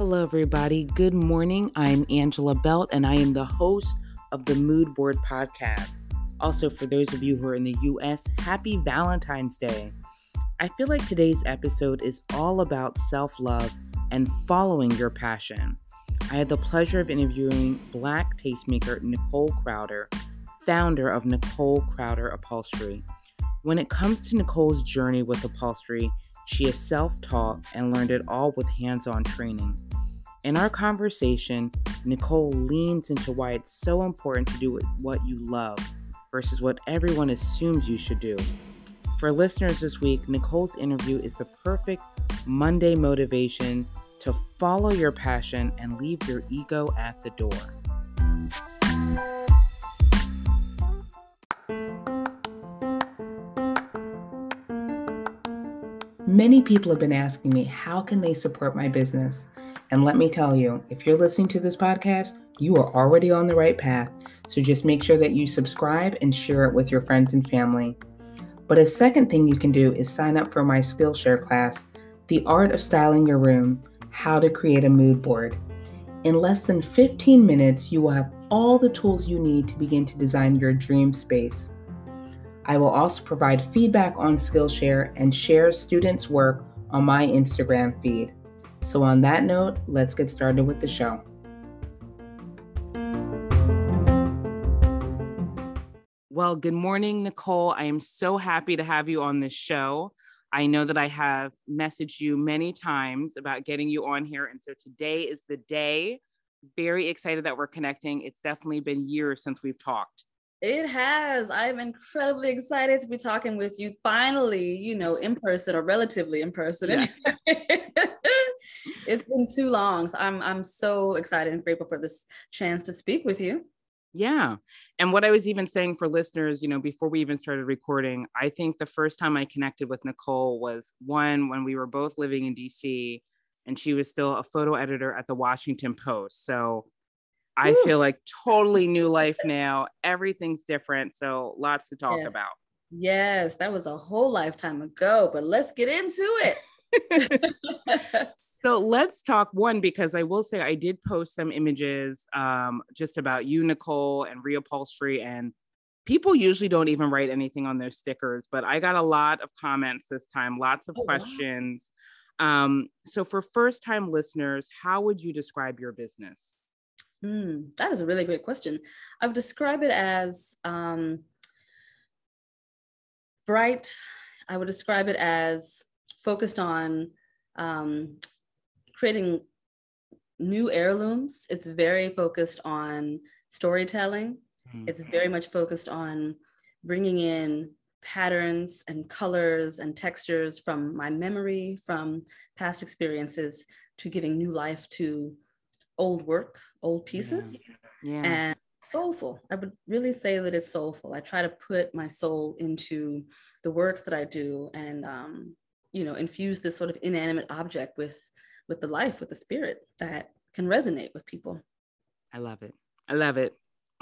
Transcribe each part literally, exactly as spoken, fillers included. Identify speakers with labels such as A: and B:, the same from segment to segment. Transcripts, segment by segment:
A: Hello, everybody. Good morning. I'm Angela Belt, and I am the host of the Mood Board Podcast. Also, for those of you who are in the U S, happy Valentine's Day. I feel like today's episode is all about self-love and following your passion. I had the pleasure of interviewing Black tastemaker Nicole Crowder, founder of Nicole Crowder Upholstery. When it comes to Nicole's journey with upholstery, she is self-taught and learned it all with hands-on training. In our conversation, Nicole leans into why it's so important to do what you love versus what everyone assumes you should do. For listeners this week, Nicole's interview is the perfect Monday motivation to follow your passion and leave your ego at the door. Many people have been asking me, how can they support my business? And let me tell you, if you're listening to this podcast, you are already on the right path. So just make sure that you subscribe and share it with your friends and family. But a second thing you can do is sign up for my Skillshare class, The Art of Styling Your Room, How to Create a Mood Board. In less than fifteen minutes, you will have all the tools you need to begin to design your dream space. I will also provide feedback on Skillshare and share students' work on my Instagram feed. So on that note, let's get started with the show. Well, good morning, Nicole. I am so happy to have you on this show. I know that I have messaged you many times about getting you on here. And so today is the day. Very excited that we're connecting. It's definitely been years since we've talked.
B: It has. I'm incredibly excited to be talking with you finally, you know, in person or relatively in person. Yes. It's been too long. So I'm I'm so excited and grateful for this chance to speak with you.
A: Yeah. And what I was even saying for listeners, you know, before we even started recording, I think the first time I connected with Nicole was one when we were both living in D C and she was still a photo editor at the Washington Post. So I Woo. feel like totally new life now. Everything's different. So lots to talk
B: yeah.
A: about.
B: Yes, that was a whole lifetime ago, but let's get into
A: it. So let's talk one, because I will say I did post some images um, just about you, Nicole, and reupholstery. And people usually don't even write anything on their stickers, but I got a lot of comments this time, lots of oh, questions. Wow. Um, so for first-time listeners, how would you describe your business?
B: Mm, that is a really great question. I would describe it as um, bright. I would describe it as focused on um, creating new heirlooms. It's very focused on storytelling. Mm-hmm. It's very much focused on bringing in patterns and colors and textures from my memory, from past experiences, to giving new life to old work, old pieces, yeah. Yeah. and soulful. I would really say that it's soulful. I try to put my soul into the work that I do and, um, you know, infuse this sort of inanimate object with, with the life, with the spirit that can resonate with people.
A: I love it. I love it.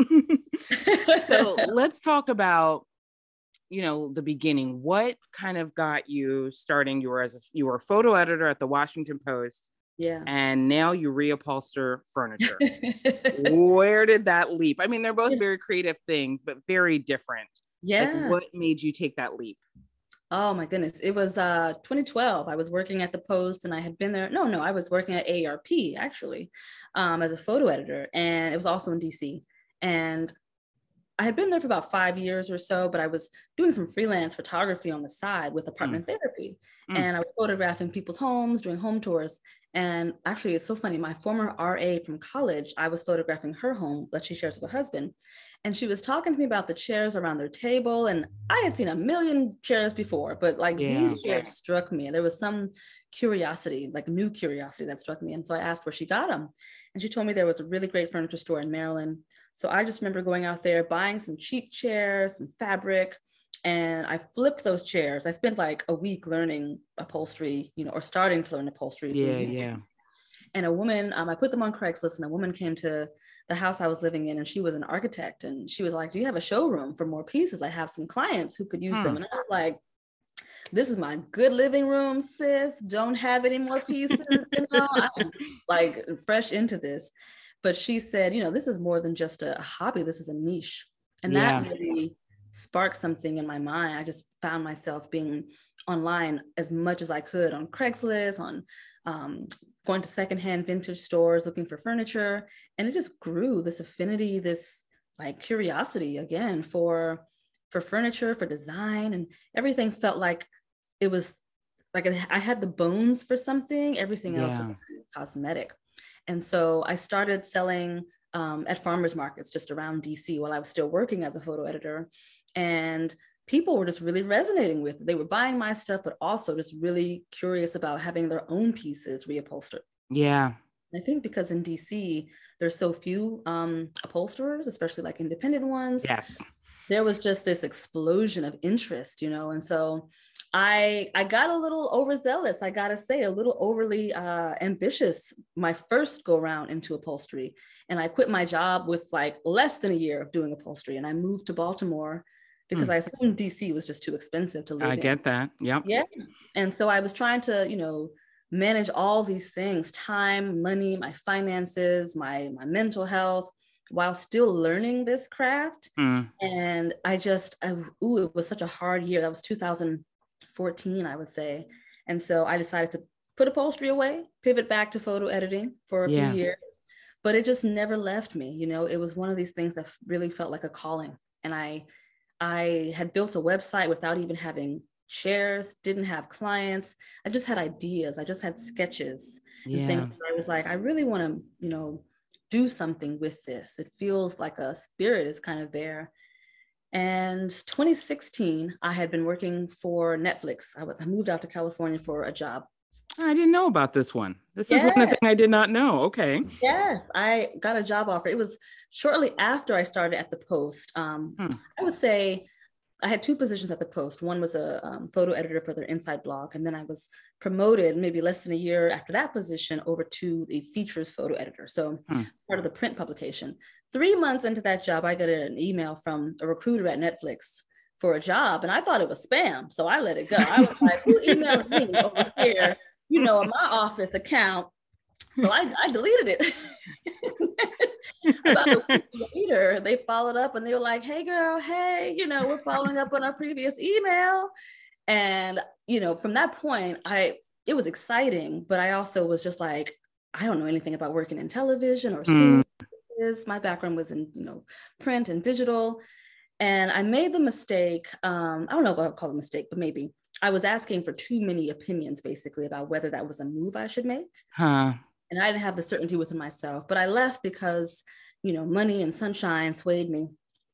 A: So let's talk about, you know, the beginning. What kind of got you starting? You were as a, you were a photo editor at the Washington Post.
B: Yeah.
A: And now you reupholster furniture. Where did that leap? I mean, they're both very creative things, but very different.
B: Yeah.
A: Like, what made you take that leap?
B: Oh my goodness. It was uh, twenty twelve. I was working at the Post and I had been there. No, no, I was working at A A R P actually um, as a photo editor. And it was also in D C. And I had been there for about five years or so, but I was doing some freelance photography on the side with apartment mm. therapy. Mm. And I was photographing people's homes, doing home tours. And actually, it's so funny. My former R A from college, I was photographing her home that she shares with her husband. And she was talking to me about the chairs around their table. And I had seen a million chairs before, but like yeah. these chairs struck me. And there was some curiosity, like new curiosity that struck me. And so I asked where she got them. And she told me there was a really great furniture store in Maryland. So I just remember going out there, buying some cheap chairs, some fabric, and I flipped those chairs. I spent like a week learning upholstery, you know, or starting to learn upholstery.
A: Yeah, yeah.
B: And a woman, um, I put them on Craigslist, and a woman came to the house I was living in, and she was an architect. And she was like, do you have a showroom for more pieces? I have some clients who could use hmm. them. And I was like, this is my good living room, sis. Don't have any more pieces, you know, I'm like fresh into this. But she said, you know, this is more than just a hobby. This is a niche. And
A: Yeah.
B: that really sparked something in my mind. I just found myself being online as much as I could on Craigslist, on um, going to secondhand vintage stores, looking for furniture. And it just grew, this affinity, this like curiosity again for, for furniture, for design, and everything felt like it was like I had the bones for something. Everything else
A: Yeah.
B: was cosmetic. And so I started selling um, at farmers markets just around D C while I was still working as a photo editor. And people were just really resonating with it. They were buying my stuff, but also just really curious about having their own pieces reupholstered.
A: Yeah.
B: I think because in D C, there's so few um, upholsterers, especially like independent ones.
A: Yes.
B: There was just this explosion of interest, you know? And so I, I got a little overzealous, I gotta say, a little overly uh, ambitious my first go around into upholstery. And I quit my job with like less than a year of doing upholstery. And I moved to Baltimore because hmm. I assumed D C was just too expensive to live
A: I
B: in.
A: get that, yep.
B: Yeah, and so I was trying to, you know, manage all these things, time, money, my finances, my, my mental health, while still learning this craft. Mm. And I just, I, ooh, it was such a hard year. That was two thousand fourteen, I would say. And so I decided to put upholstery away, pivot back to photo editing for a yeah. few years, but it just never left me. You know, it was one of these things that really felt like a calling. And I, I had built a website without even having shares, didn't have clients. I just had ideas. I just had sketches yeah. and things. I was like, I really want to, you know, do something with this. It feels like a spirit is kind of there. And twenty sixteen, I had been working for Netflix. I, w- I moved out to California for a job.
A: I didn't know about this one. This yeah. is one of the things I did not know. Okay.
B: Yeah, I got a job offer. It was shortly after I started at the Post. Um, hmm. I would say I had two positions at the Post. One was a um, photo editor for their Inside blog. And then I was promoted maybe less than a year after that position over to the features photo editor. So hmm. part of the print publication. Three months into that job, I got an email from a recruiter at Netflix for a job. And I thought it was spam. So I let it go. I was like, who emailed me over here, you know, in my office account? So I, I deleted it. About a week later, they followed up and they were like, hey girl, hey, you know, we're following up on our previous email. And, you know, from that point, I, it was exciting, but I also was just like, I don't know anything about working in television or streaming. Mm. My background was in, you know, print and digital. And I made the mistake, um, I don't know if I'll call it a mistake, but maybe I was asking for too many opinions basically about whether that was a move I should make. Huh. And I didn't have the certainty within myself, but I left because, you know, money and sunshine swayed me.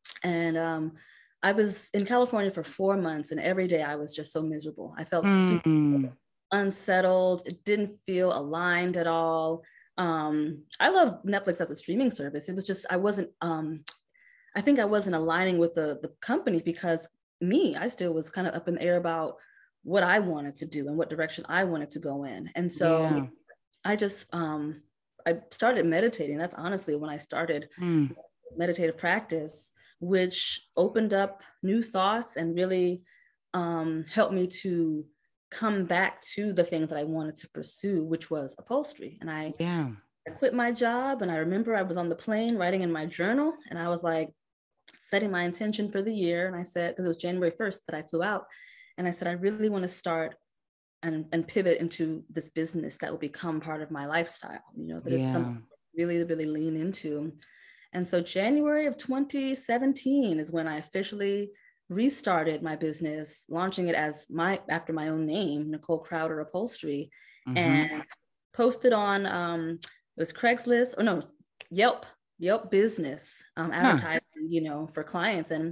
B: And um, I was in California for four months and every day I was just so miserable. I felt mm. super unsettled. It didn't feel aligned at all. Um, I love Netflix as a streaming service. It was just, I wasn't, um, I think I wasn't aligning with the, the company because me, I still was kind of up in the air about what I wanted to do and what direction I wanted to go in. And so yeah. I just, um, I started meditating. That's honestly when I started mm. meditative practice, which opened up new thoughts and really um, helped me to come back to the thing that I wanted to pursue, which was upholstery. And I, yeah. I quit my job. And I remember I was on the plane writing in my journal and I was like setting my intention for the year. And I said, because it was January first that I flew out. And I said, I really want to start and, and pivot into this business that will become part of my lifestyle, you know, that yeah. it's something I really, really lean into. And so January of twenty seventeen is when I officially restarted my business, launching it as my, after my own name, Nicole Crowder Upholstery, mm-hmm. and posted on, um, it was Craigslist, or no, Yelp, Yelp Business, um, advertising, huh. you know, for clients, and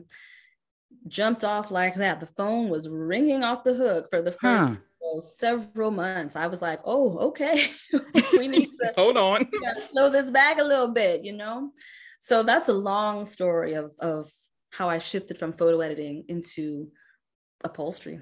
B: jumped off like that. The phone was ringing off the hook for the first huh. so, several months. I was like, oh, okay, we need to
A: hold on,
B: we gotta slow this back a little bit, you know? So that's a long story of, of how I shifted from photo editing into upholstery.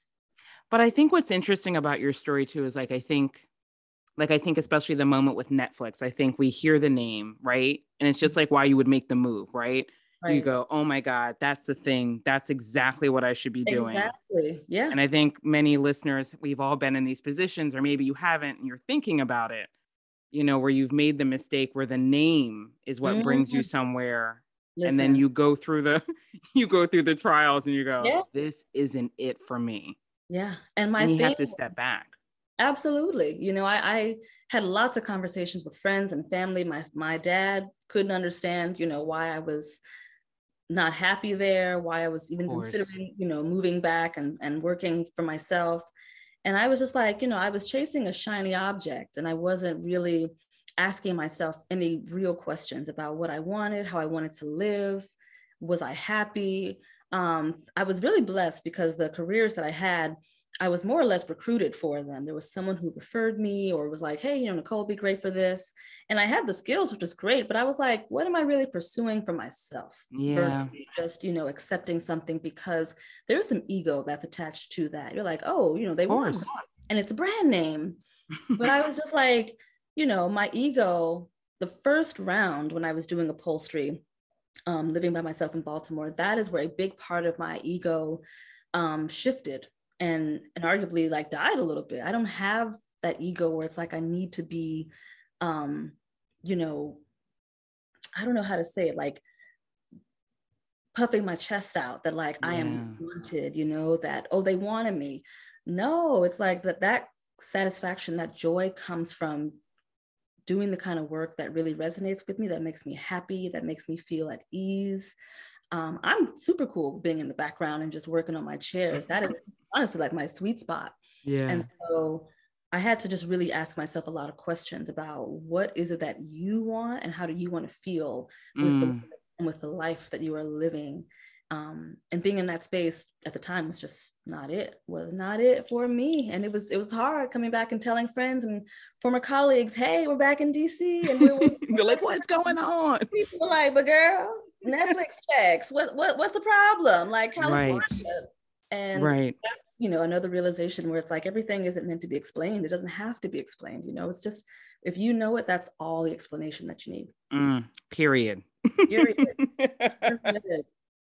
A: But I think what's interesting about your story too is like, I think, like, I think especially the moment with Netflix, I think we hear the name, right? And it's just like why you would make the move, right? you
B: Right.
A: go, oh my God, that's the thing. That's exactly what I should be doing.
B: Exactly. Yeah.
A: And I think many listeners, we've all been in these positions, or maybe you haven't, and you're thinking about it, you know, where you've made the mistake where the name is what brings you
B: Mhm.
A: somewhere. And then
B: Listen.
A: you go through the, you go through the trials and you go,
B: Yeah.
A: this isn't it for me.
B: Yeah. And my
A: And you
B: thing,
A: have to step back.
B: absolutely. You know, I, I had lots of conversations with friends and family. My my dad couldn't understand, you know, why I was not happy there, why I was
A: Of
B: even
A: course.
B: considering, you know, moving back and, and working for myself. And I was just like, you know, I was chasing a shiny object and I wasn't really asking myself any real questions about what I wanted, how I wanted to live. Was I happy? Um, I was really blessed because the careers that I had, I was more or less recruited for them. There was someone who referred me or was like, hey, you know, Nicole would be great for this. And I had the skills, which was great, but I was like, what am I really pursuing for myself versus
A: Yeah,
B: just, you know, accepting something because there's some ego that's attached to that. You're like, oh, you know,
A: of
B: they want
A: course.
B: and it's a brand name. But I was just like, you know, my ego, the first round when I was doing upholstery, um, living by myself in Baltimore, that is where a big part of my ego um, shifted and and arguably like died a little bit. I don't have that ego where it's like I need to be, um, you know, I don't know how to say it, like puffing my chest out that like I am
A: Yeah,
B: wanted, you know, that oh they wanted me. No, it's like that that satisfaction, that joy comes from doing the kind of work that really resonates with me, that makes me happy, that makes me feel at ease. Um, I'm super cool being in the background and just working on my chairs. That is honestly like my sweet spot.
A: yeah.
B: And so I had to just really ask myself a lot of questions about what is it that you want and how do you want to feel with the
A: Mm.
B: with the life that you are living. Um, and being in that space at the time was just not it, was not it for me. And it was it was hard coming back and telling friends and former colleagues, hey, we're back in D C and we're
A: They're like, what's going on?
B: people are like, but girl, Netflix checks. What what what's the problem? Like California.
A: Right,
B: And
A: right.
B: that's, you know, another realization where it's like everything isn't meant to be explained. It doesn't have to be explained. You know, it's just if you know it, that's all the explanation that you need.
A: Mm, period.
B: Period. Period.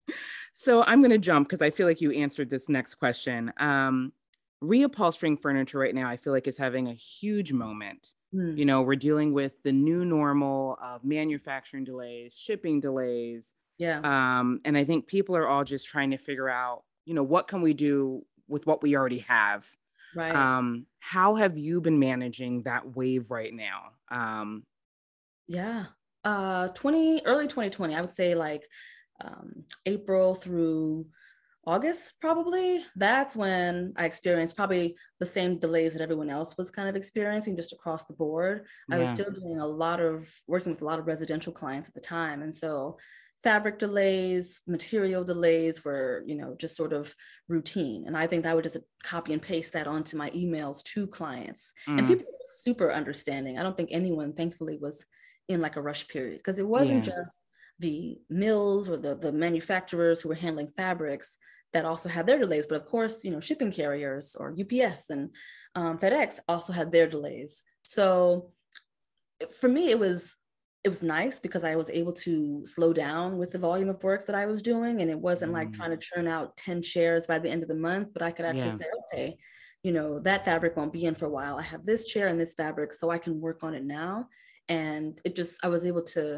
A: So I'm going to jump because I feel like you answered this next question. Um, reupholstering furniture right now, I feel like is having a huge moment.
B: Hmm.
A: You know, we're dealing with the new normal of manufacturing delays, shipping delays.
B: Yeah.
A: Um, and I think people are all just trying to figure out, you know, what can we do with what we already have?
B: Right.
A: Um, how have you been managing that wave right now? Um,
B: Yeah. Uh, twenty early twenty twenty, I would say like um, April through August, probably. That's when I experienced probably the same delays that everyone else was kind of experiencing just across the board. I was
A: yeah.
B: still doing a lot of working with a lot of residential clients at the time. And so fabric delays, material delays were, you know, just sort of routine. And I think I would just copy and paste that onto my emails to clients. And
A: Mm,
B: people were super understanding. I don't think anyone, thankfully, was in like a rush period because it wasn't
A: yeah.
B: just the mills or the, the manufacturers who were handling fabrics that also had their delays. But of course, you know, shipping carriers or U P S and um, FedEx also had their delays. So for me, it was it was nice because I was able to slow down with the volume of work that I was doing. And it wasn't like
A: Mm,
B: trying to churn out ten shares by the end of the month, but I could actually
A: yeah.
B: say, okay, you know, that fabric won't be in for a while. I have this chair and this fabric, so I can work on it now. And it just, I was able to,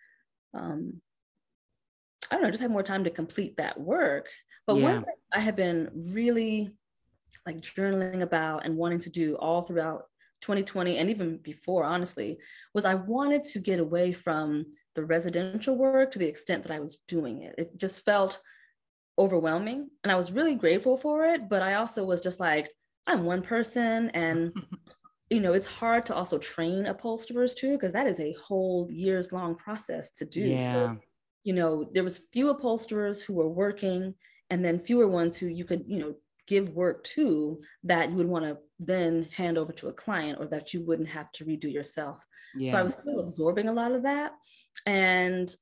B: um, I don't know, just have more time to complete that work. But one
A: Yeah.
B: thing I have been really like journaling about and wanting to do all throughout twenty twenty and even before, honestly, was I wanted to get away from the residential work to the extent that I was doing it. It just felt overwhelming and I was really grateful for it. But I also was just like, I'm one person and you know, it's hard to also train upholsterers too, because that is a whole years long process to do. So,
A: Yeah.
B: you know, there was few upholsterers who were working and then fewer ones who you could, you know, give work to that you would want to then hand over to a client or that you wouldn't have to redo yourself. So I
A: Yeah.
B: was still absorbing a lot of that. And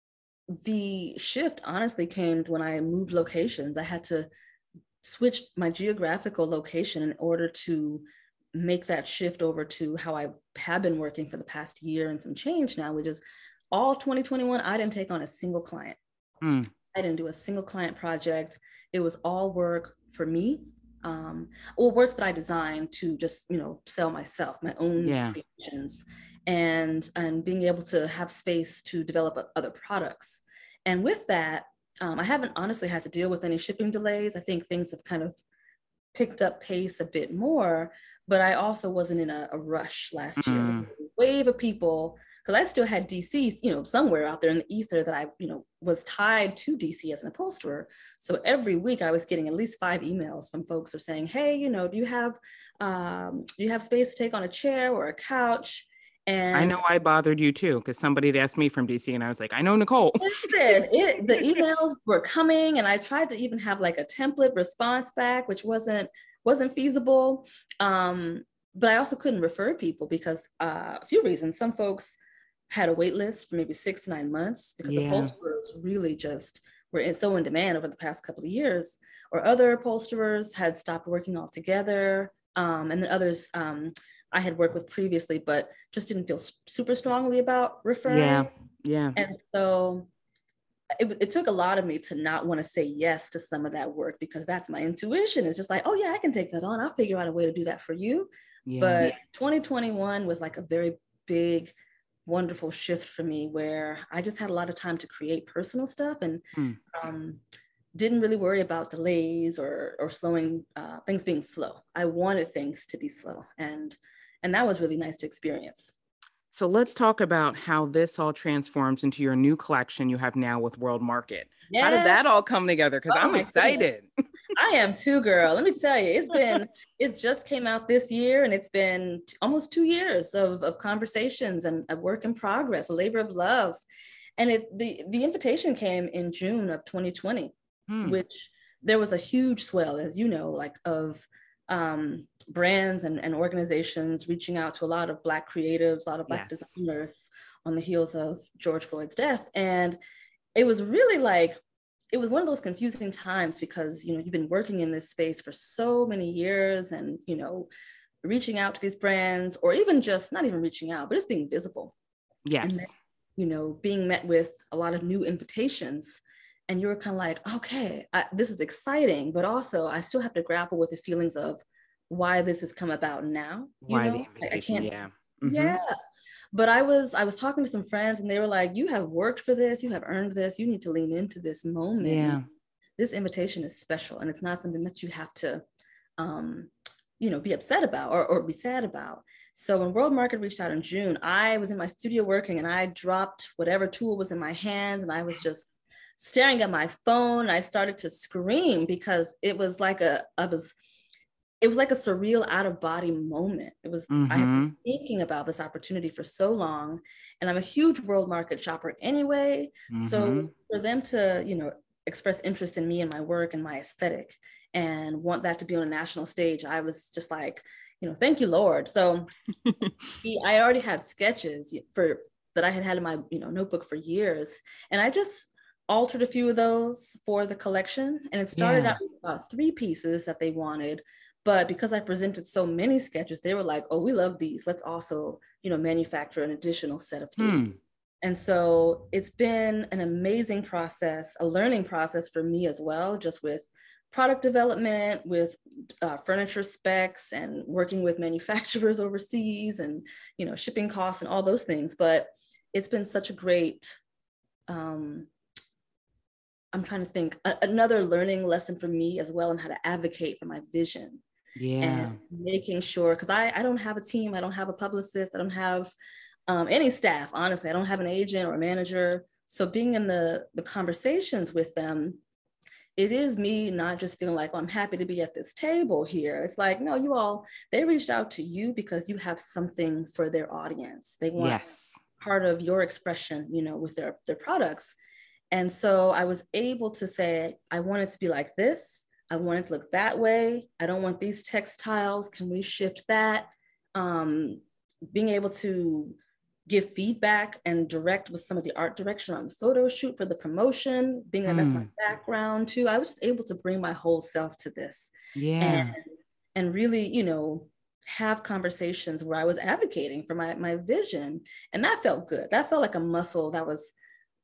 B: the shift honestly came when I moved locations. I had to switch my geographical location in order to make that shift over to how I have been working for the past year and some change now, which is all twenty twenty-one, I didn't take on a single client.
A: Mm.
B: I didn't do a single client project. It was all work for me, um, or work that I designed to just, you know, sell myself, my own
A: Yeah.
B: creations, and and being able to have space to develop other products. And with that, um, I haven't honestly had to deal with any shipping delays. I think things have kind of picked up pace a bit more, but I also wasn't in a, a rush last year.
A: Mm.
B: Wave of people, because I still had D C, you know, somewhere out there in the ether that I, you know, was tied to D C as an upholsterer. So every week I was getting at least five emails from folks who are saying, hey, you know, do you have, um, do you have space to take on a chair or a couch? And
A: I know I bothered you too, because somebody had asked me from D C and I was like, I know Nicole.
B: listen, it, the emails were coming, and I tried to even have like a template response back, which wasn't wasn't feasible. Um, but I also couldn't refer people because uh, a few reasons. Some folks had a wait list for maybe six to nine months because
A: Yeah.
B: upholsterers really just were in, so in demand over the past couple of years, or other upholsterers had stopped working altogether. Um, and then others um, I had worked with previously, but just didn't feel super strongly about referring.
A: Yeah. Yeah.
B: And so it, it took a lot of me to not want to say yes to some of that work, because that's my intuition. It's just like, oh yeah, I can take that on. I'll figure out a way to do that for you.
A: Yeah.
B: But twenty twenty-one was like a very big, wonderful shift for me, where I just had a lot of time to create personal stuff, and
A: Mm.
B: um, didn't really worry about delays or or slowing uh, things being slow. I wanted things to be slow, and and that was really nice to experience.
A: So let's talk about how this all transforms into your new collection you have now with World Market.
B: Yeah.
A: How did that all come together? Because
B: Oh
A: I'm
B: my
A: excited.
B: I am too, girl. Let me tell you, it's been, it just came out this year, and it's been t- almost two years of, of conversations and a work in progress, a labor of love. And it the, the invitation came in June of twenty twenty,
A: Hmm.
B: which there was a huge swell, as you know, like of um, brands and, and organizations reaching out to a lot of Black creatives, a lot of Black
A: Yes.
B: designers on the heels of George Floyd's death. And it was really like, it was one of those confusing times, because, you know, you've been working in this space for so many years, and, you know, reaching out to these brands, or even just not even reaching out, but just being visible.
A: Yes.
B: And then, you know, being met with a lot of new invitations. And you were kind of like, okay, I, this is exciting, but also I still have to grapple with the feelings of why this has come about now. You
A: Why
B: know,
A: the
B: I, I
A: invitation?
B: can't,
A: Yeah. Mm-hmm.
B: yeah. But I was, I was talking to some friends, and they were like, you have worked for this, you have earned this, you need to lean into this moment.
A: Yeah.
B: This invitation is special, and it's not something that you have to, um, you know, be upset about or, or be sad about. So when World Market reached out in June, I was in my studio working, and I dropped whatever tool was in my hands, and I was just staring at my phone. I started to scream, because it was like a, I was, it was like a surreal out of body moment. It was,
A: Mm-hmm.
B: I had been thinking about this opportunity for so long, and I'm a huge World Market shopper anyway.
A: Mm-hmm.
B: So for them to, you know, express interest in me and my work and my aesthetic, and want that to be on a national stage, I was just like, you know, thank you, Lord. So I already had sketches for that I had had in my, you know, notebook for years, and I just altered a few of those for the collection. And it started
A: Yeah.
B: out with about three pieces that they wanted. But because I presented so many sketches, they were like, oh, we love these. Let's also, you know, manufacture an additional set of three.
A: Hmm.
B: And so it's been an amazing process, a learning process for me as well, just with product development, with uh, furniture specs, and working with manufacturers overseas, and, you know, shipping costs and all those things. But it's been such a great, um, I'm trying to think, a- another learning lesson for me as well, on how to advocate for my vision.
A: Yeah.
B: And making sure, because I, I don't have a team, I don't have a publicist, I don't have um, any staff, honestly. I don't have an agent or a manager. So being in the, the conversations with them, it is me not just feeling like, oh, I'm happy to be at this table here. It's like, no, you all, they reached out to you because you have something for their audience. They want
A: Yes.
B: part of your expression, you know, with their, their products. And so I was able to say, I want it to be like this. I want it to look that way. I don't want these textiles. Can we shift that? Um, being able to give feedback and direct with some of the art direction on the photo shoot for the promotion, being that mm. that's my background too. I was just able to bring my whole self to this.
A: Yeah.
B: And, and really, you know, have conversations where I was advocating for my, my vision. And that felt good. That felt like a muscle that was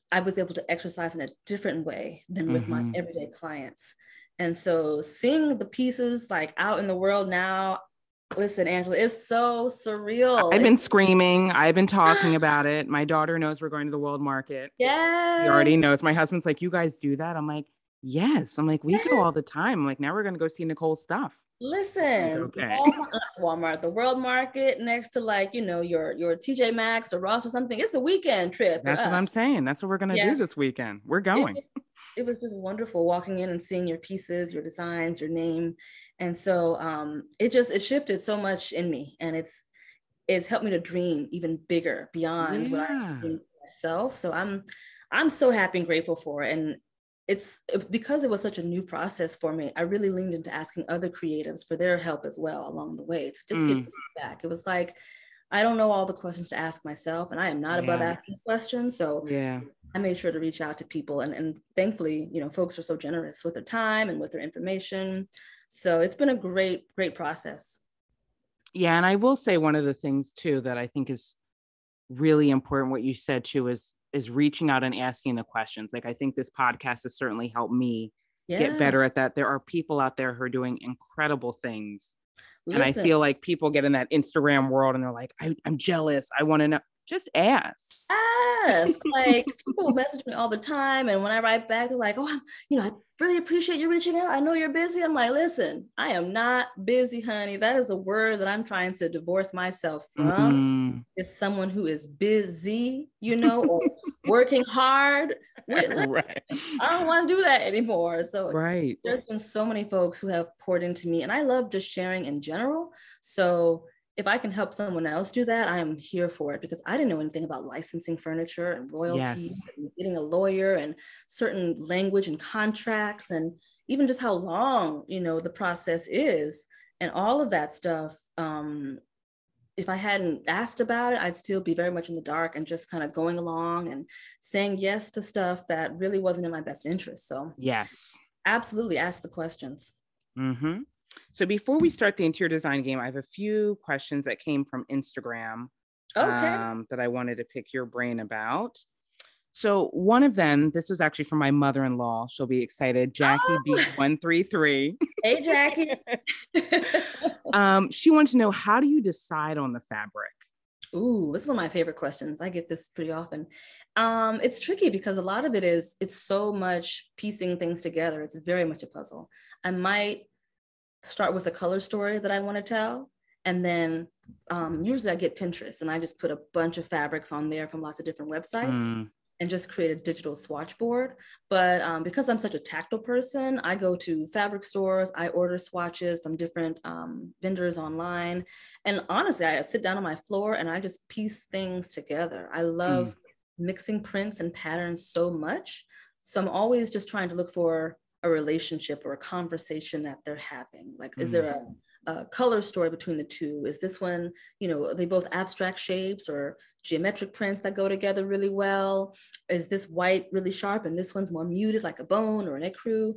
B: I was able to exercise in a different way than with
A: Mm-hmm.
B: my everyday clients. And so seeing the pieces like out in the world now, listen, Angela, it's so surreal.
A: I've been
B: It's,
A: screaming. I've been talking about it. My daughter knows we're going to the world market. He already
B: yes.
A: knows. My husband's like, you guys do that? I'm like, yes. I'm like, we go all the time. I'm like, now we're going to go see Nicole's stuff. Like,
B: Listen,
A: okay.
B: Walmart, not Walmart, the World Market next to like, you know, your your T J Maxx or Ross or something. It's a weekend trip for
A: That's what
B: us.
A: I'm saying. That's what we're going to
B: Yeah.
A: do this weekend. We're
B: It,
A: going.
B: it was just wonderful walking in and seeing your pieces, your designs, your name. And so um, it just, it shifted so much in me. And it's, it's helped me to dream even bigger beyond what I
A: Yeah.
B: dreamed myself. So I'm, I'm so happy and grateful for it. And it's because it was such a new process for me. I really leaned into asking other creatives for their help as well along the way to just
A: Mm.
B: get feedback. It was like, I don't know all the questions to ask myself, and I am not above
A: Yeah.
B: asking questions. So
A: Yeah.
B: I made sure to reach out to people, and, and thankfully, you know, folks are so generous with their time and with their information. So it's been a great, great process.
A: Yeah. And I will say one of the things too that I think is really important, what you said too, is is reaching out and asking the questions. Like, I think this podcast has certainly helped me
B: Yeah.
A: get better at that. There are people out there who are doing incredible things.
B: Listen.
A: And I feel like people get in that Instagram world and they're like, I, I'm jealous. I want to know. Just ask.
B: Ask. Like, people message me all the time. And when I write back, they're like, oh, I'm, you know, I really appreciate you reaching out. I know you're busy. I'm like, listen, I am not busy, honey. That is a word that I'm trying to divorce myself from.
A: Mm.
B: It's someone who is busy, you know, or working hard. With,
A: Right.
B: I don't want to do that anymore. So
A: right.
B: There's been so many folks who have poured into me, and I love just sharing in general. So if I can help someone else do that, I am here for it, because I didn't know anything about licensing furniture and royalties
A: Yes.
B: and getting a lawyer and certain language and contracts, and even just how long, you know, the process is and all of that stuff. Um, if I hadn't asked about it, I'd still be very much in the dark and just kind of going along and saying yes to stuff that really wasn't in my best interest. So
A: yes,
B: absolutely ask the questions.
A: Mm-hmm. So before we start the interior design game, I have a few questions that came from Instagram
B: okay.
A: um, that I wanted to pick your brain about. So one of them, this was actually from my mother-in-law. She'll be excited. Jackie
B: oh.
A: B one three three.
B: Hey, Jackie.
A: um, she wanted to know, how do you decide on the fabric?
B: Ooh, this is one of my favorite questions. I get this pretty often. Um, it's tricky because a lot of it is, it's so much piecing things together. It's very much a puzzle. I might start with a color story that I want to tell. And then um, usually I get Pinterest and I just put a bunch of fabrics on there from lots of different websites. Mm. And just create a digital swatch board. But um, because I'm such a tactile person, I go to fabric stores, I order swatches from different um, vendors online. And honestly, I sit down on my floor and I just piece things together. I love mm. mixing prints and patterns so much. So I'm always just trying to look for a relationship or a conversation that they're having. Like, mm. is there a, a color story between the two? Is this one, you know, are they both abstract shapes or geometric prints that go together really well? Is this white really sharp and this one's more muted, like a bone or an ecru?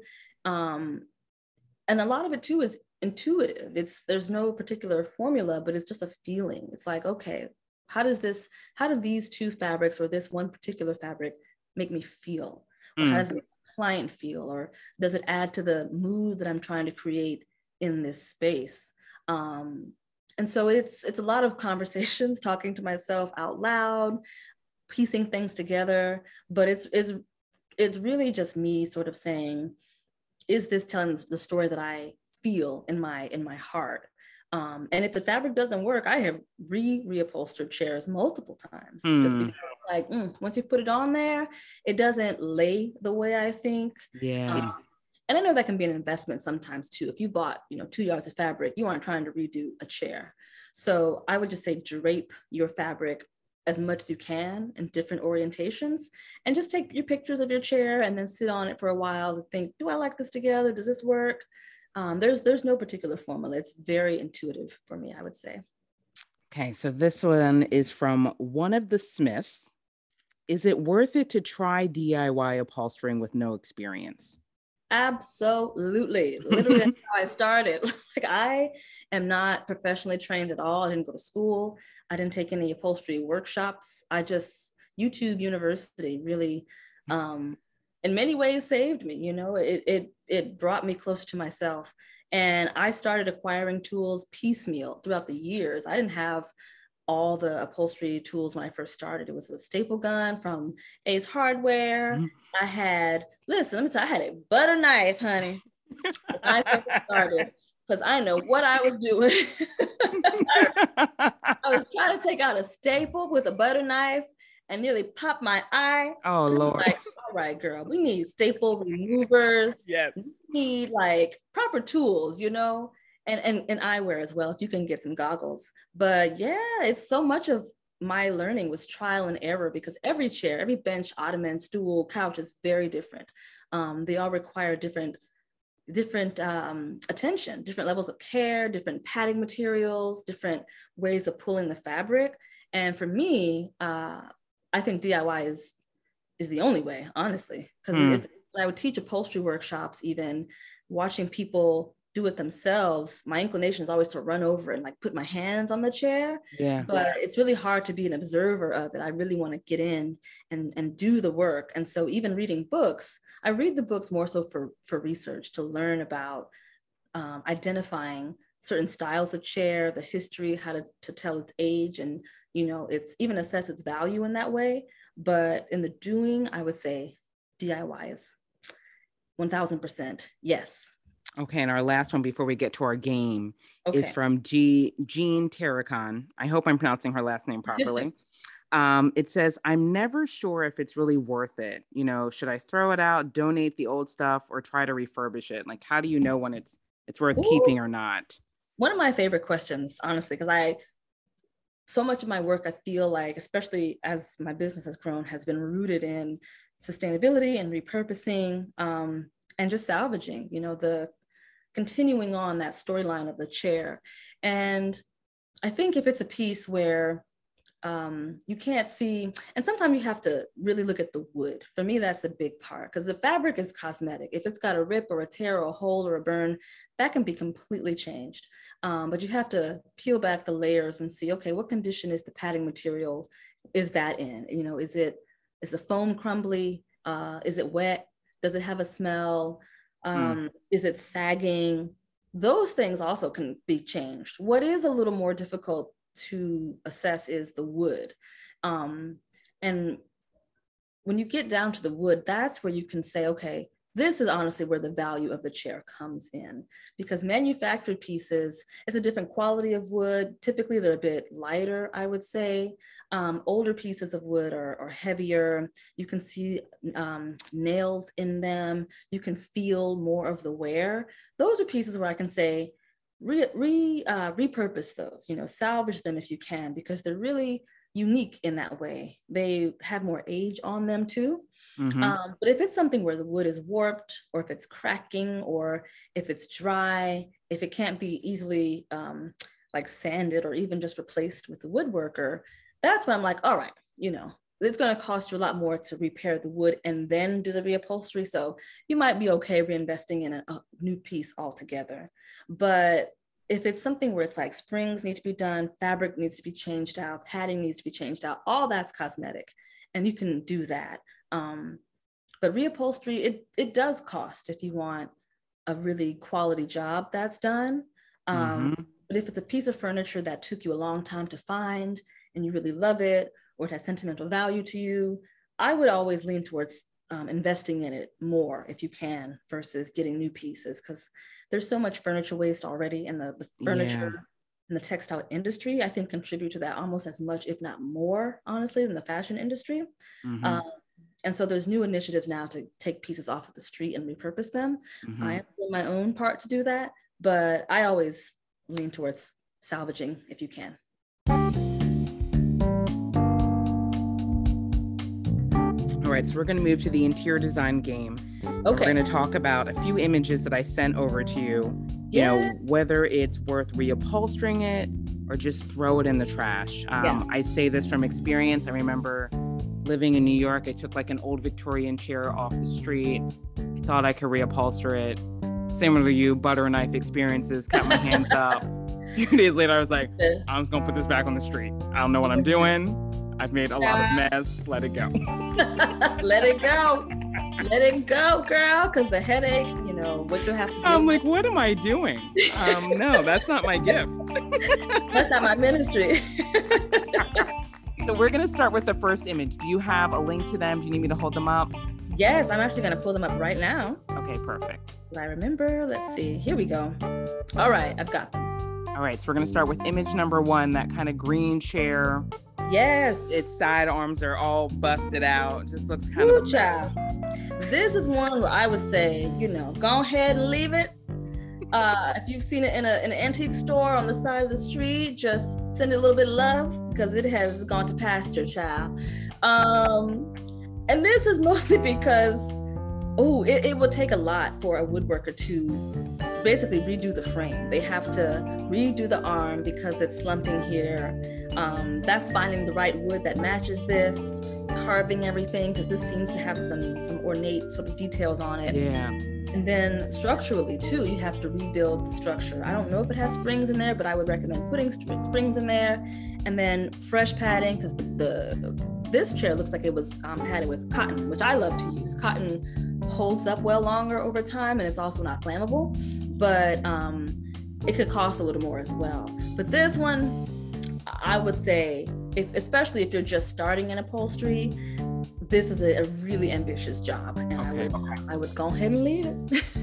B: Um, and a lot of it too is intuitive. It's, there's no particular formula, but it's just a feeling. It's like, okay, how does this, how do these two fabrics or this one particular fabric make me feel? Or mm. how does it make the client feel? Or does it add to the mood that I'm trying to create in this space? Um, And so it's it's a lot of conversations, talking to myself out loud, piecing things together. But it's it's it's really just me sort of saying, is this telling the story that I feel in my in my heart? Um, and if the fabric doesn't work, I have re reupholstered chairs multiple times, mm. just because like mm, once you put it on there, it doesn't lay the way I think.
A: Yeah.
B: Um, And I know that can be an investment sometimes too. If you bought, you know, two yards of fabric, you aren't trying to redo a chair. So I would just say drape your fabric as much as you can in different orientations, and just take your pictures of your chair and then sit on it for a while to think, do I like this together? Does this work? Um, there's, there's no particular formula. It's very intuitive for me, I would say.
A: Okay, so this one is from one of the Smiths. Is it worth it to try D I Y upholstering with no experience?
B: Absolutely. Literally, that's how I started. Like, I am not professionally trained at all. I didn't go to school. I didn't take any upholstery workshops. I just YouTube University really, um, in many ways saved me. You know, it, it, it brought me closer to myself. And I started acquiring tools piecemeal throughout the years. I didn't have all the upholstery tools when I first started. It was a staple gun from Ace Hardware. Mm-hmm. I had, listen, let me tell you, I had a butter knife, honey. When I first started, because I know what I was doing. I was trying to take out a staple with a butter knife and nearly pop my eye.
A: Oh, Lord.
B: Like, all right, girl, we need staple removers.
A: Yes.
B: We need like proper tools, you know, and, and, and eyewear as well, if you can get some goggles. But yeah, it's so much of my learning was trial and error, because every chair, every bench, ottoman, stool, couch is very different. Um, they all require different different um, attention, different levels of care, different padding materials, different ways of pulling the fabric. And for me, uh, I think D I Y is is the only way, honestly, because mm. when I would teach upholstery workshops, even watching people do it themselves, my inclination is always to run over and like put my hands on the chair.
A: Yeah.
B: But it's really hard to be an observer of it. I really want to get in and, and do the work. And so even reading books, I read the books more so for, for research, to learn about um, identifying certain styles of chair, the history, how to, to tell its age, and, you know, it's even assess its value in that way. But in the doing, I would say D I Y is one thousand percent yes.
A: Okay, and our last one before we get to our game
B: okay.
A: is from G- Jean Terracon. I hope I'm pronouncing her last name properly. um, it says, I'm never sure if it's really worth it. You know, should I throw it out, donate the old stuff, or try to refurbish it? Like, how do you know when it's it's worth Ooh. keeping or not?
B: One of my favorite questions, honestly, because I, so much of my work, I feel like, especially as my business has grown, has been rooted in sustainability and repurposing um, and just salvaging, you know, the continuing on that storyline of the chair. And I think if it's a piece where um, you can't see, and sometimes you have to really look at the wood. For me, that's a big part, because the fabric is cosmetic. If it's got a rip or a tear or a hole or a burn, that can be completely changed. Um, but you have to peel back the layers and see, okay, what condition is the padding material? Is that in? You know, is it, is the foam crumbly? Uh, is it wet? Does it have a smell? Um, mm. Is it sagging? Those things also can be changed. What is a little more difficult to assess is the wood. Um, and when you get down to the wood, that's where you can say, okay, this is honestly where the value of the chair comes in, because manufactured pieces, it's a different quality of wood. Typically they're a bit lighter, I would say. Um, older pieces of wood are, are heavier. You can see um, nails in them. You can feel more of the wear. Those are pieces where I can say, re, re uh, repurpose those, you know, salvage them if you can, because they're really unique in that way. They have more age on them too. Mm-hmm. Um, but if it's something where the wood is warped, or if it's cracking, or if it's dry, if it can't be easily um, like sanded or even just replaced with the woodworker, that's when I'm like, all right, you know, it's going to cost you a lot more to repair the wood and then do the reupholstery. So you might be okay reinvesting in a, a new piece altogether. But if it's something where it's like springs need to be done, fabric needs to be changed out, padding needs to be changed out, all that's cosmetic, and you can do that. Um, but reupholstery, it, it does cost if you want a really quality job that's done. Um, mm-hmm. But if it's a piece of furniture that took you a long time to find and you really love it, or it has sentimental value to you, I would always lean towards um, investing in it more if you can, versus getting new pieces, because there's so much furniture waste already, and the, the furniture yeah. and the textile industry, I think, contribute to that almost as much, if not more, honestly, than the fashion industry. Mm-hmm. Um, and so there's new initiatives now to take pieces off of the street and repurpose them. Mm-hmm. I am doing my own part to do that, but I always lean towards salvaging if you can.
A: All right, so we're going to move to the interior design game.
B: Okay.
A: We're going to talk about a few images that I sent over to you.
B: Yeah.
A: You know, whether it's worth reupholstering it or just throw it in the trash. Um, yeah. I say this from experience. I remember living in New York. I took like an old Victorian chair off the street. I thought I could reupholster it. Similar to you, butter knife experiences, cut my hands up. A few days later, I was like, I'm just going to put this back on the street. I don't know what I'm doing. I've made a lot of mess. Let it go.
B: Let it go. Let it go, girl, because the headache, you know, what you'll have to do.
A: I'm like, what am I doing? Um, no, that's not my gift.
B: That's not my ministry.
A: So we're going to start with the first image. Do you have a link to them? Do you need me to hold them up?
B: Yes, I'm actually going to pull them up right now.
A: Okay, perfect.
B: I remember. Let's see. Here we go. All right, I've got them.
A: All right, so we're going to start with image number one, that kind of green chair.
B: Yes.
A: Its side arms are all busted out. Just looks kind Ooh, of a mess.
B: This is one where I would say, you know, go ahead and leave it. Uh, if you've seen it in, a, in an antique store on the side of the street, just send it a little bit of love because it has gone to pasture, child. Um, and this is mostly because, oh, it, it would take a lot for a woodworker to basically redo the frame. They have to redo the arm because it's slumping here. Um, that's finding the right wood that matches this, carving everything because this seems to have some some ornate sort of details on it.
A: Yeah.
B: And then structurally too, you have to rebuild the structure. I don't know if it has springs in there, but I would recommend putting st- springs in there. And then fresh padding because the, the this chair looks like it was um, padded with cotton, which I love to use. Cotton holds up well longer over time, and it's also not flammable. But um, it could cost a little more as well. But this one, I would say, if especially if you're just starting in upholstery, this is a, a really ambitious job, and okay, I would okay. I would go ahead and leave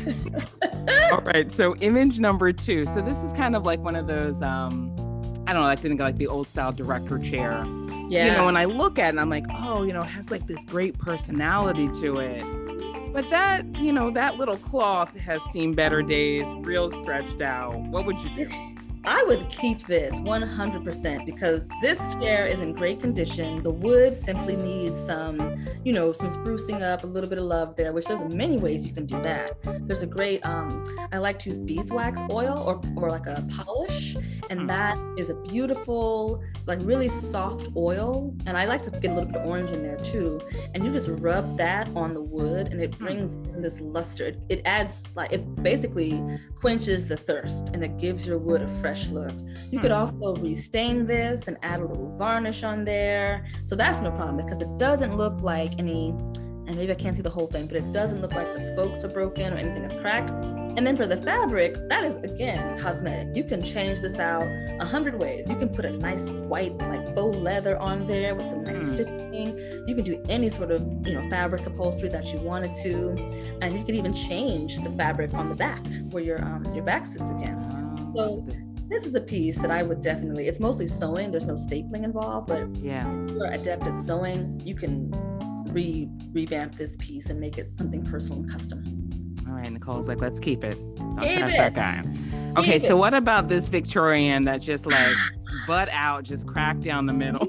B: it.
A: All right, so image number two. So this is kind of like one of those, um, I don't know, I think like the old style director chair. Yeah. You know, when I look at it, I'm like, oh, you know, it has like this great personality to it. But that, you know, that little cloth has seen better days, real stretched out. What would you do?
B: I would keep this one hundred percent because this chair is in great condition. The wood simply needs some, you know, some sprucing up, a little bit of love there, which there's many ways you can do that. There's a great, um, I like to use beeswax oil or, or like a polish, and that is a beautiful, like really soft oil. And I like to get a little bit of orange in there too. And you just rub that on the wood and it brings in this luster. It, it adds, like, it basically quenches the thirst and it gives your wood a fresh look. You could also restain this and add a little varnish on there. So that's no problem because it doesn't look like any, and maybe I can't see the whole thing, but it doesn't look like the spokes are broken or anything is cracked. And then for the fabric, that is, again, cosmetic. You can change this out a hundred ways. You can put a nice white, like faux leather on there with some nice stitching. You can do any sort of, you know, fabric upholstery that you wanted to. And you can even change the fabric on the back where your, um, your back sits against. So this is a piece that I would definitely, it's mostly sewing. There's no stapling involved, but
A: yeah,
B: if you're adept at sewing, you can re revamp this piece and make it something personal and custom.
A: All right, Nicole's like, let's keep it. Don't
B: keep
A: touch
B: it.
A: that guy. Okay, keep so it. What about this Victorian that just like butt out, just cracked down the middle?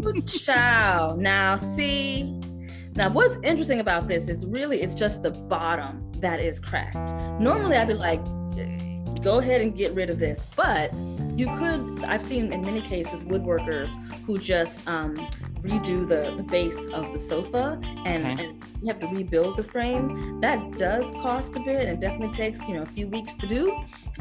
B: Child. Now see, now what's interesting about this is really it's just the bottom that is cracked. Normally I'd be like, go ahead and get rid of this, but you could, I've seen in many cases woodworkers who just um, redo the, the base of the sofa and, okay. and you have to rebuild the frame. That does cost a bit and definitely takes, you know, a few weeks to do.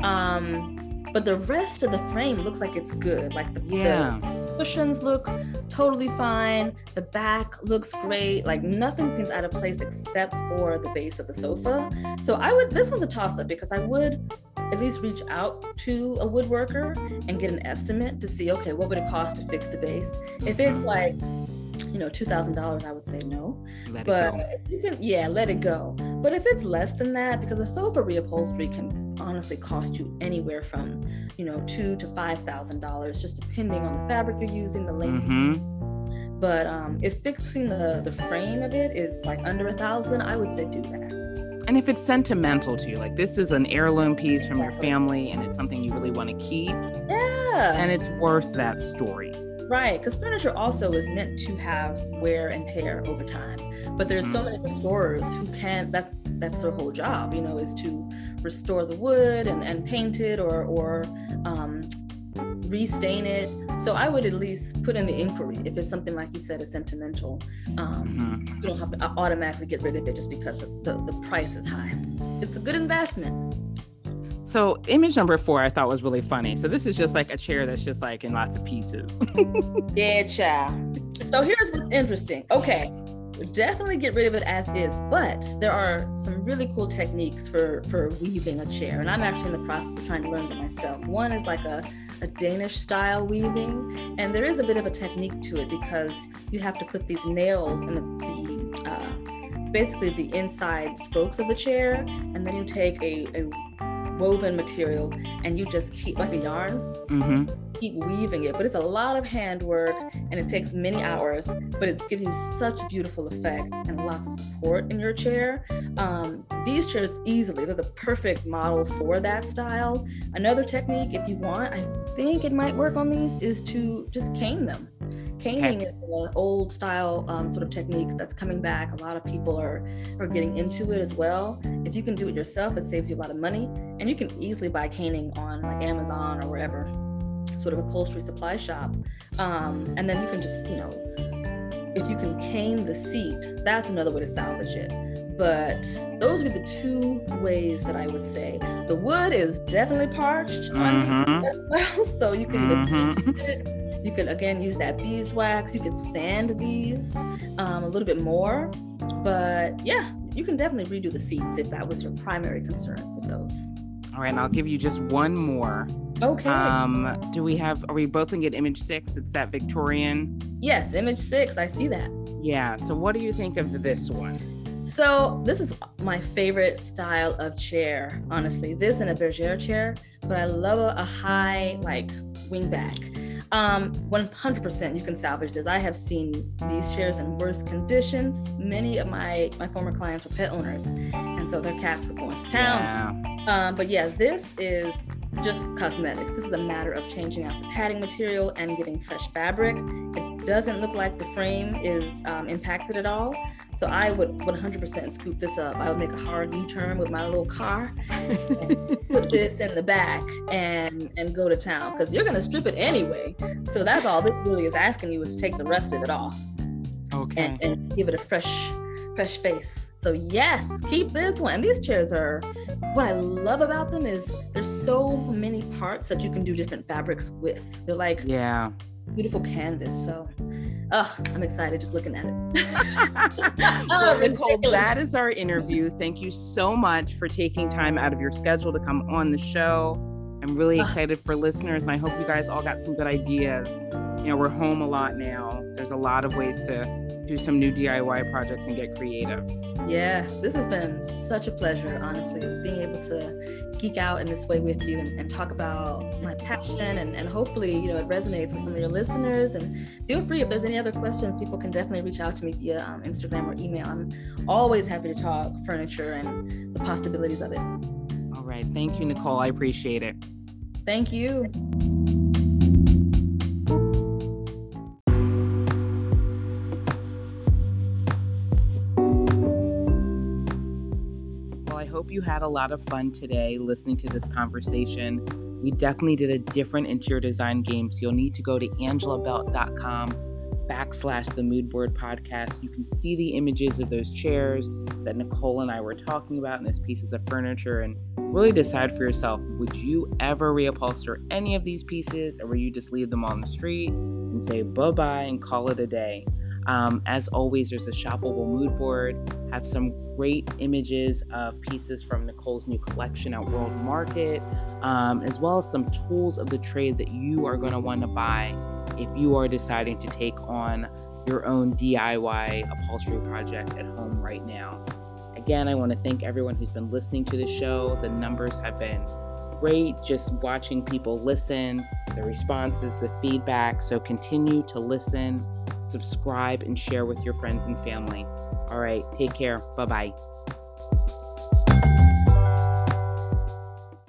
B: Um, but the rest of the frame looks like it's good. Like the, yeah. the cushions look totally fine. The back looks great. Like nothing seems out of place except for the base of the sofa. So I would, this one's a toss up because I would at least reach out to a woodworker and get an estimate to see, okay, what would it cost to fix the base? If it's like, you know, two thousand dollars, I would say no.
A: Let
B: but
A: it go.
B: You can, yeah, let it go. But if it's less than that, because a sofa reupholstery can honestly cost you anywhere from, you know, two to five thousand dollars, just depending on the fabric you're using, the length.
A: Mm-hmm.
B: But um, if fixing the the frame of it is like under a thousand, I would say do that.
A: And if it's sentimental to you, like this is an heirloom piece from your family and it's something you really want to keep.
B: Yeah.
A: And it's worth that story.
B: Right, because furniture also is meant to have wear and tear over time. But there's mm-hmm. so many restorers who can't, that's that's their whole job, you know, is to restore the wood and, and paint it or, or um, restain it. So I would at least put in the inquiry if it's something like you said is sentimental. Um, mm-hmm. You don't have to automatically get rid of it just because the, the price is high. It's a good investment.
A: So image number four I thought was really funny. So this is just like a chair that's just like in lots of pieces.
B: Yeah, child. So here's what's interesting. Okay, definitely get rid of it as is, but there are some really cool techniques for for weaving a chair, and I'm actually in the process of trying to learn them myself. One is like a, a Danish style weaving, and there is a bit of a technique to it because you have to put these nails in the, the uh, basically the inside spokes of the chair, and then you take a, a woven material and you just keep, like a yarn, mm-hmm. keep weaving it. But it's a lot of handwork and it takes many hours, but it gives you such beautiful effects and lots of support in your chair. Um, these chairs easily, they're the perfect model for that style. Another technique, if you want, I think it might work on these, is to just cane them. Caning okay. is an old style um, sort of technique that's coming back. A lot of people are, are getting into it as well. If you can do it yourself, it saves you a lot of money. And you can easily buy caning on like Amazon or wherever, sort of upholstery supply shop. Um, and then you can just, you know, if you can cane the seat, that's another way to salvage it. But those would be the two ways that I would say. The wood is definitely parched on mm-hmm. as well, so you can mm-hmm. either it, you could again use that beeswax. You could sand these um, a little bit more, but yeah, you can definitely redo the seats if that was your primary concern with those.
A: All right, and I'll give you just one more.
B: Okay.
A: Um, do we have? Are we both looking at image six? It's that Victorian.
B: Yes, image six. I see that.
A: Yeah. So, what do you think of this one?
B: So this is my favorite style of chair, honestly. This and a bergère chair, but I love a, a high like wingback. Um, one hundred percent you can salvage this. I have seen these chairs in worse conditions. Many of my, my former clients were pet owners, and so their cats were going to town. Yeah. Um, but yeah, this is just cosmetics. This is a matter of changing out the padding material and getting fresh fabric. It doesn't look like the frame is um, impacted at all. So I would one hundred percent scoop this up. I would make a hard U-turn with my little car, put this in the back and, and go to town, because you're going to strip it anyway. So that's all this really is asking you, is take the rest of it off.
A: Okay.
B: And, and give it a fresh, fresh face. So yes, keep this one. These chairs are, what I love about them is there's so many parts that you can do different fabrics with. They're like
A: yeah, beautiful
B: canvas. So oh, I'm excited just looking at it.
A: Well, Nicole, that is our interview. Thank you so much for taking time out of your schedule to come on the show. I'm really excited for listeners, and I hope you guys all got some good ideas. You know, we're home a lot now. There's a lot of ways to do some new D I Y projects and get creative.
B: Yeah, this has been such a pleasure, honestly, being able to geek out in this way with you and, and talk about my passion, and, and hopefully, you know, it resonates with some of your listeners. And feel free, if there's any other questions, people can definitely reach out to me via um, Instagram or email. I'm always happy to talk furniture and the possibilities of it.
A: All right. Thank you, Nicole. I appreciate it.
B: Thank you.
A: Hope you had a lot of fun today listening to this conversation. We definitely did a different interior design game, so you'll need to go to angelabelt.com backslash the mood board podcast. You can see the images of those chairs that Nicole and I were talking about and those pieces of furniture, and really decide for yourself, would you ever reupholster any of these pieces, or will you just leave them on the street and say bye-bye and call it a day? Um, as always, there's a shoppable mood board, have some great images of pieces from Nicole's new collection at World Market, um, as well as some tools of the trade that you are going to want to buy if you are deciding to take on your own D I Y upholstery project at home right now. Again, I want to thank everyone who's been listening to the show. The numbers have been great, just watching people listen, the responses, the feedback. So continue to listen, subscribe, and share with your friends and family. All right, take care. Bye-bye.